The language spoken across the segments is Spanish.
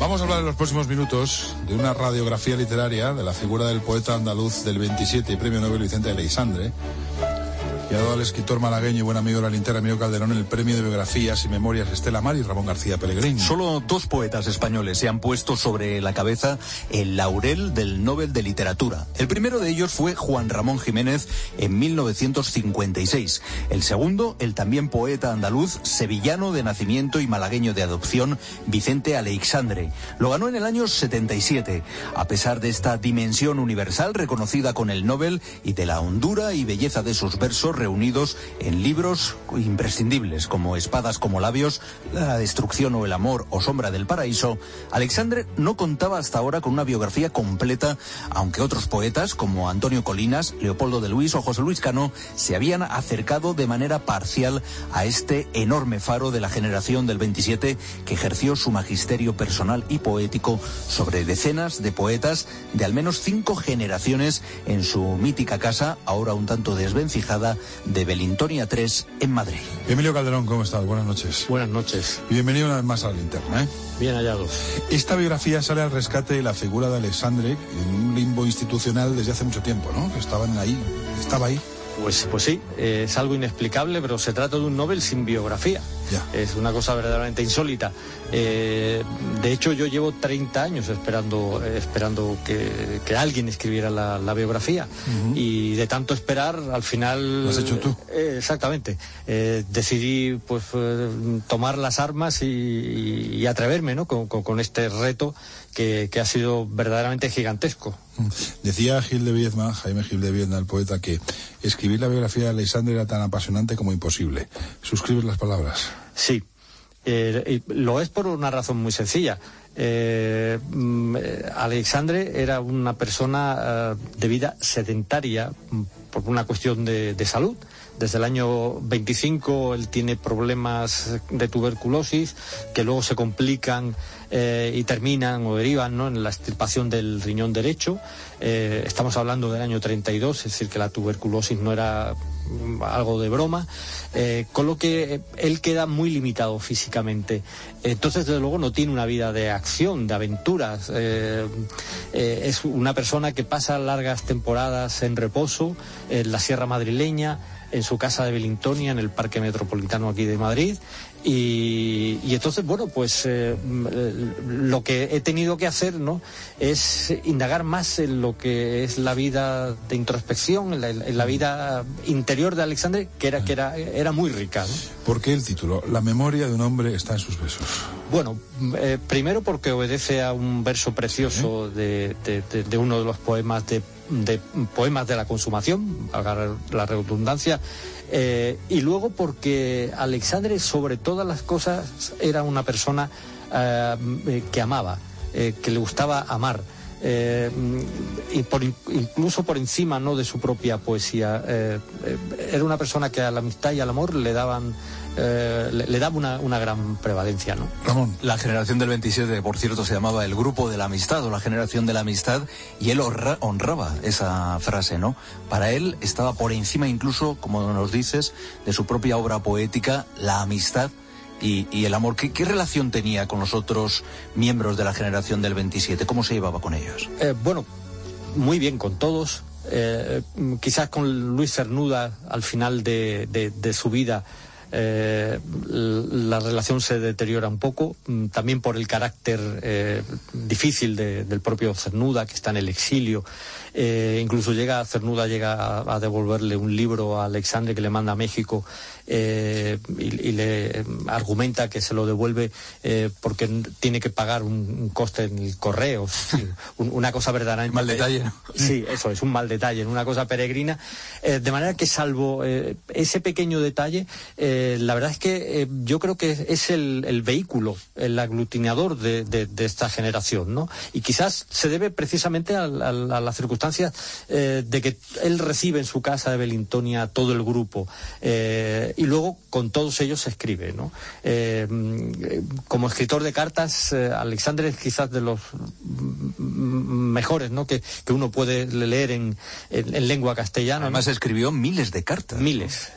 Vamos a hablar en los próximos minutos de una radiografía literaria de la figura del poeta andaluz del 27 y premio Nobel Vicente Aleixandre, que ha dado al escritor malagueño y buen amigo de la linterna Emilio Calderón el premio de biografías y memorias Estela Mar y Ramón García Pellegrín. Solo dos poetas españoles se han puesto sobre la cabeza el laurel del Nobel de Literatura. El primero de ellos fue Juan Ramón Jiménez en 1956. El segundo, el también poeta andaluz, sevillano de nacimiento y malagueño de adopción, Vicente Aleixandre. Lo ganó en el año 77. A pesar de esta dimensión universal reconocida con el Nobel y de la hondura y belleza de sus versos reunidos en libros imprescindibles como Espadas como labios, La destrucción o el amor o Sombra del paraíso, Aleixandre no contaba hasta ahora con una biografía completa, aunque otros poetas como Antonio Colinas, Leopoldo de Luis o José Luis Cano se habían acercado de manera parcial a este enorme faro de la generación del 27 que ejerció su magisterio personal y poético sobre decenas de poetas de al menos 5 generaciones en su mítica casa, ahora un tanto desvencijada, de Belintonia 3 en Madrid. Emilio Calderón, ¿cómo estás? Buenas noches. Buenas noches. Y bienvenido una vez más a la linterna, ¿eh? Bien hallados. Esta biografía sale al rescate de la figura de Aleixandre en un limbo institucional desde hace mucho tiempo, ¿no? Que estaba ahí. Pues sí, es algo inexplicable, pero se trata de un Nobel sin biografía. Ya. Es una cosa verdaderamente insólita. De hecho, yo llevo 30 años esperando que alguien escribiera la biografía. Uh-huh. Y de tanto esperar, al final... ¿Lo has hecho tú? Exactamente. Decidí tomar las armas y atreverme, ¿no? con este reto que ha sido verdaderamente gigantesco. Decía Jaime Gil de Viedma, el poeta, que escribir la biografía de Aleixandre era tan apasionante como imposible. ¿Suscribes las palabras? Sí, lo es por una razón muy sencilla. Aleixandre era una persona de vida sedentaria por una cuestión de salud. Desde el año 25 él tiene problemas de tuberculosis que luego se complican y terminan o derivan, ¿no?, en la extirpación del riñón derecho. Estamos hablando del año 32, es decir, que la tuberculosis no era algo de broma, con lo que él queda muy limitado físicamente. Entonces, desde luego, no tiene una vida de acción, de aventuras. Es una persona que pasa largas temporadas en reposo en la Sierra Madrileña, en su casa de Belintonia, en el Parque Metropolitano aquí de Madrid. Y entonces, bueno, pues lo que he tenido que hacer, ¿no?, es indagar más en lo que es la vida de introspección, en la vida interior de Aleixandre, que era muy rica, ¿no? ¿Por qué el título? La memoria de un hombre está en sus versos. Bueno, primero porque obedece a un verso precioso de uno de los poemas de Poemas de la Consumación, valga la redundancia, y luego porque Aleixandre, sobre todas las cosas, era una persona que amaba, que le gustaba amar, y incluso por encima, ¿no?, de su propia poesía. Era una persona que a la amistad y al amor le daba una gran prevalencia, ¿no? Ramón. La generación del 27, por cierto, se llamaba el grupo de la amistad o la generación de la amistad, y él honraba esa frase, ¿no? Para él estaba por encima incluso, como nos dices, de su propia obra poética, la amistad y el amor. ¿Qué relación tenía con los otros miembros de la generación del 27? ¿Cómo se llevaba con ellos? Bueno, muy bien con todos. Quizás con Luis Cernuda, al final de su vida, la relación se deteriora un poco, también por el carácter difícil del propio Cernuda, que está en el exilio. Incluso Cernuda llega a devolverle un libro a Aleixandre que le manda a México, y le argumenta que se lo devuelve porque tiene que pagar un coste en el correo. Una cosa verdaderamente... Mal detalle, ¿no? Sí, eso es un mal detalle, una cosa peregrina. De manera que, salvo ese pequeño detalle, la verdad es que yo creo que es el vehículo, el aglutinador de esta generación, ¿no? Y quizás se debe precisamente a las circunstancias de que él recibe en su casa de Belintonia todo el grupo, y luego con todos ellos se escribe, ¿no? Como escritor de cartas, Aleixandre es quizás de los mejores, ¿no? que uno puede leer en lengua castellana. Además, ¿no? Escribió miles de cartas. Miles.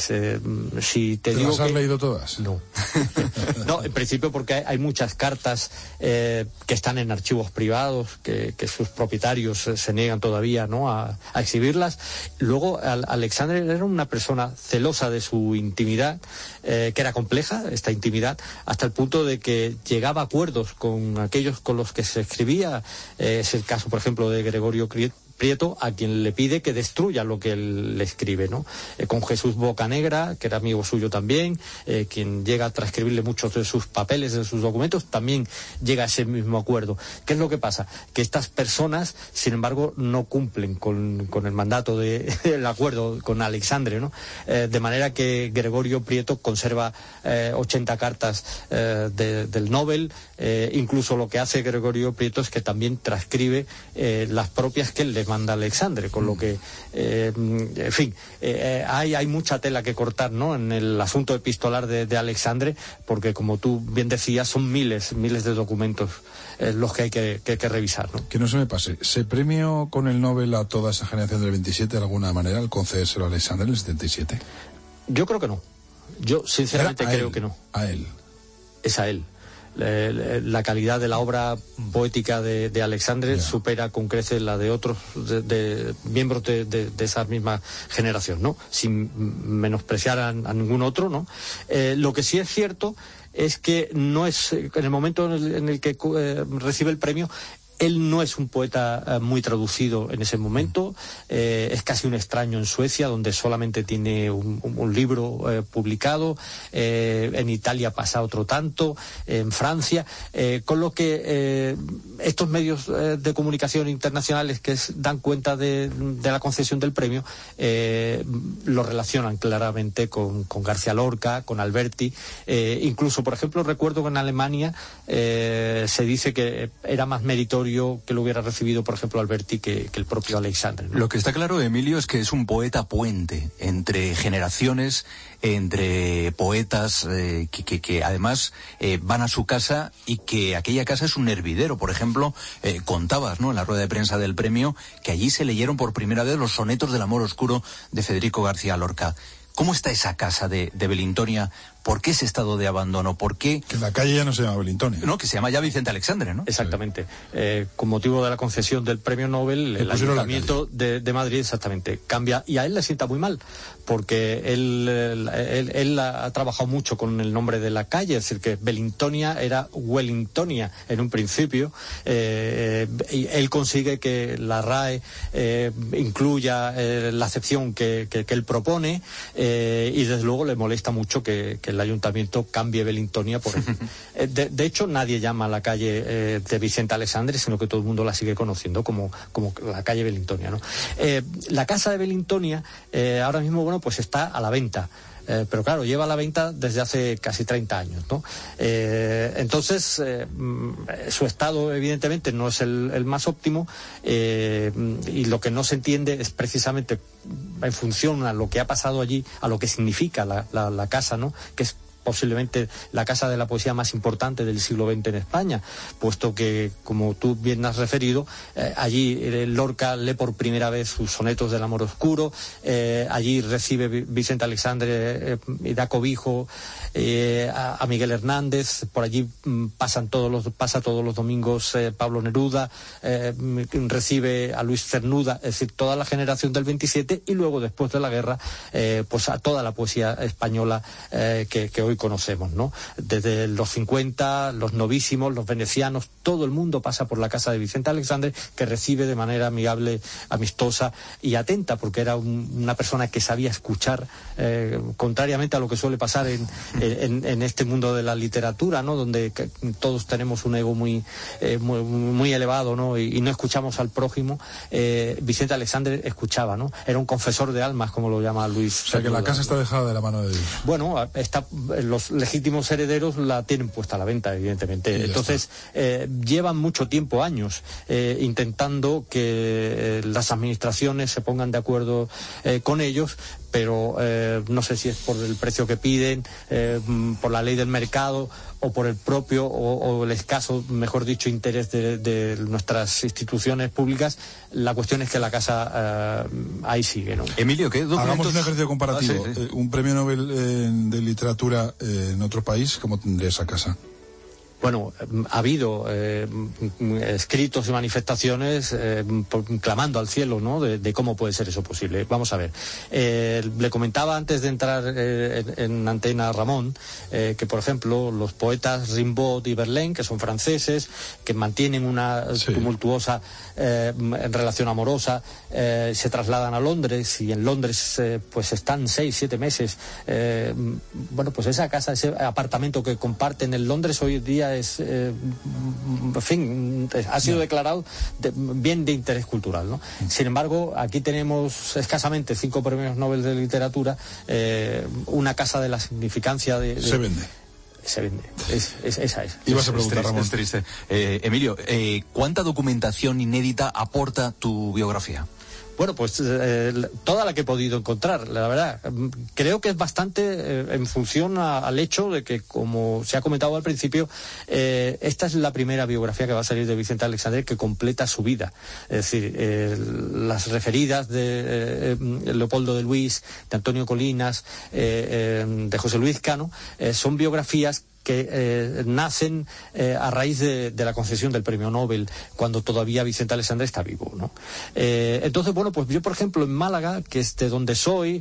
Si te digo las has leído todas? No. No, en principio porque hay muchas cartas que están en archivos privados, que sus propietarios se niegan todavía, ¿no? a exhibirlas. Luego, Alexandre era una persona celosa de su intimidad, que era compleja, esta intimidad, hasta el punto de que llegaba a acuerdos con aquellos con los que se escribía. Es el caso, por ejemplo, de Gregorio Prieto, a quien le pide que destruya lo que él le escribe, ¿no? Con Jesús Bocanegra, que era amigo suyo también, quien llega a transcribirle muchos de sus papeles, de sus documentos, también llega a ese mismo acuerdo. ¿Qué es lo que pasa? Que estas personas, sin embargo, no cumplen con el mandato del acuerdo con Alexandre, ¿no? De manera que Gregorio Prieto conserva 80 cartas del Nobel. Incluso lo que hace Gregorio Prieto es que también transcribe las propias que él le manda Alexandre, con lo que, en fin, hay mucha tela que cortar, ¿no? En el asunto epistolar de Alexandre, porque como tú bien decías, son miles de documentos los que hay que revisar, ¿no? Que no se me pase, ¿se premió con el Nobel a toda esa generación del 27 de alguna manera al concedérselo a Alexandre en el 77? Yo creo que no. Yo sinceramente creo que no. A él. Es a él. La calidad de la obra poética de Alexandre supera con creces la de otros de miembros de esa misma generación, ¿no? Sin menospreciar a ningún otro, ¿no? Lo que sí es cierto es que no es, en el momento en el que recibe el premio, él no es un poeta muy traducido en ese momento, es casi un extraño en Suecia, donde solamente tiene un libro publicado, en Italia pasa otro tanto, en Francia, con lo que estos medios de comunicación internacionales que dan cuenta de la concesión del premio, lo relacionan claramente con García Lorca, con Alberti, incluso, por ejemplo, recuerdo que en Alemania se dice que era más meritorio que lo hubiera recibido, por ejemplo, Alberti que el propio Alexandre, ¿no? Lo que está claro, Emilio, es que es un poeta puente entre generaciones, entre poetas que además van a su casa, y que aquella casa es un hervidero. Por ejemplo, contabas, ¿no?, en la rueda de prensa del premio, que allí se leyeron por primera vez los sonetos del amor oscuro de Federico García Lorca. ¿Cómo está esa casa de Belintonia? ¿Por qué ese estado de abandono? ¿Por qué? Que la calle ya no se llama Belintonia. No, que se llama ya Vicente Alexandre, ¿no? Exactamente. Con motivo de la concesión del premio Nobel, el Ayuntamiento de Madrid, exactamente, cambia, y a él le sienta muy mal, porque él ha trabajado mucho con el nombre de la calle, es decir, que Belintonia era Wellingtonia en un principio, y él consigue que la RAE incluya la acepción que él propone, y desde luego le molesta mucho que el ayuntamiento cambie Belintonia por él. De hecho, nadie llama a la calle de Vicente Alexandre, sino que todo el mundo la sigue conociendo como la calle Belintonia, ¿no? La casa de Belintonia ahora mismo, bueno, pues está a la venta. Pero claro, lleva a la venta desde hace casi 30 años, ¿no? Entonces, su estado evidentemente no es el más óptimo, y lo que no se entiende es precisamente en función a lo que ha pasado allí, a lo que significa la casa, ¿no?, que es posiblemente la casa de la poesía más importante del siglo XX en España, puesto que, como tú bien has referido, allí Lorca lee por primera vez sus sonetos del amor oscuro, allí recibe Vicente Alexandre y da cobijo a Miguel Hernández, por allí pasa todos los domingos Pablo Neruda, recibe a Luis Cernuda, es decir, toda la generación del 27, y luego, después de la guerra, pues a toda la poesía española que hoy conocemos, ¿no? Desde los 50, los novísimos, los venecianos, todo el mundo pasa por la casa de Vicente Alexandre, que recibe de manera amigable, amistosa y atenta, porque era una persona que sabía escuchar, contrariamente a lo que suele pasar en este mundo de la literatura, ¿no?, donde todos tenemos un ego muy elevado, ¿no?, y no escuchamos al prójimo. Vicente Alexandre escuchaba, ¿no? Era un confesor de almas, como lo llama Luis. O sea, que la casa está dejada de la mano de Dios. Bueno, los legítimos herederos la tienen puesta a la venta, evidentemente. Entonces, llevan mucho tiempo, años, intentando que las administraciones se pongan de acuerdo con ellos, pero no sé si es por el precio que piden, por la ley del mercado o por el propio o el escaso, mejor dicho, interés de nuestras instituciones públicas. La cuestión es que la casa ahí sigue, ¿no? Emilio, ¿qué documentos? Hagamos un ejercicio comparativo. Sí. Un premio Nobel de literatura en otro país, ¿cómo tendría esa casa? Bueno, ha habido escritos y manifestaciones clamando al cielo, ¿no?, de cómo puede ser eso posible. Vamos a ver. Le comentaba antes de entrar en antena a Ramón que, por ejemplo, los poetas Rimbaud y Verlaine, que son franceses, que mantienen una tumultuosa relación amorosa, se trasladan a Londres y en Londres pues están 6-7 meses. Bueno, pues esa casa, ese apartamento que comparten en Londres hoy en día es, en fin, ha sido declarado bien de interés cultural, ¿no? Sin embargo, aquí tenemos escasamente 5 premios Nobel de literatura, una casa de la significancia de se vende. Esa es. Ibas a preguntar, Ramón. Es triste. Emilio, ¿cuánta documentación inédita aporta tu biografía? Bueno, pues toda la que he podido encontrar, la verdad. Creo que es bastante en función al hecho de que, como se ha comentado al principio, esta es la primera biografía que va a salir de Vicente Aleixandre que completa su vida. Es decir, las referidas de Leopoldo de Luis, de Antonio Colinas, de José Luis Cano, son biografías que nacen a raíz de la concesión del premio Nobel, cuando todavía Vicente Aleixandre está vivo, ¿no? Entonces, bueno, pues yo, por ejemplo, en Málaga, que es de donde soy,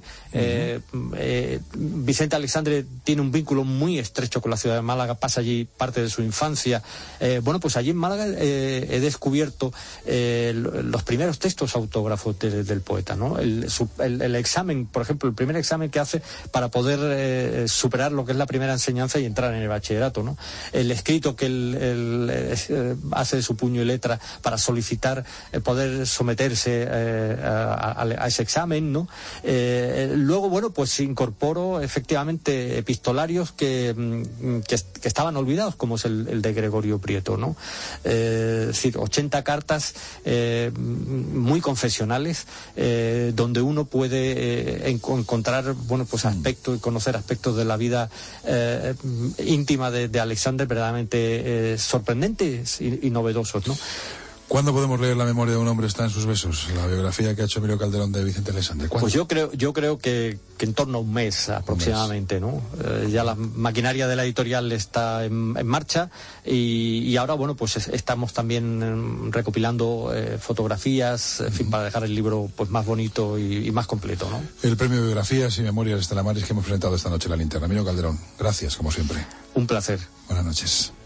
Vicente Aleixandre tiene un vínculo muy estrecho con la ciudad de Málaga, pasa allí parte de su infancia. Bueno, pues allí en Málaga he descubierto los primeros textos autógrafos del poeta, ¿no? El examen, por ejemplo, el primer examen que hace para poder superar lo que es la primera enseñanza y entrar en el bachillerato, ¿no? El escrito que él hace de su puño y letra para solicitar poder someterse a ese examen, ¿no? Luego, bueno, pues incorporo efectivamente epistolarios que estaban olvidados, como es el de Gregorio Prieto, ¿no? Es decir, 80 cartas muy confesionales, donde uno puede encontrar, bueno, pues aspectos y conocer aspectos de la vida íntima de Aleixandre verdaderamente sorprendentes y novedosos, ¿no? ¿Cuándo podemos leer La memoria de un hombre está en sus besos? La biografía que ha hecho Emilio Calderón de Vicente Aleixandre. ¿Cuándo? Pues yo creo que en torno a un mes aproximadamente, ¿no? Ya la maquinaria de la editorial está en marcha y ahora, bueno, pues estamos también recopilando fotografías, en fin, para dejar el libro pues más bonito y más completo, ¿no? El premio de biografías y memorias Estela Maris que hemos presentado esta noche en La Linterna. Emilio Calderón, gracias, como siempre. Un placer. Buenas noches.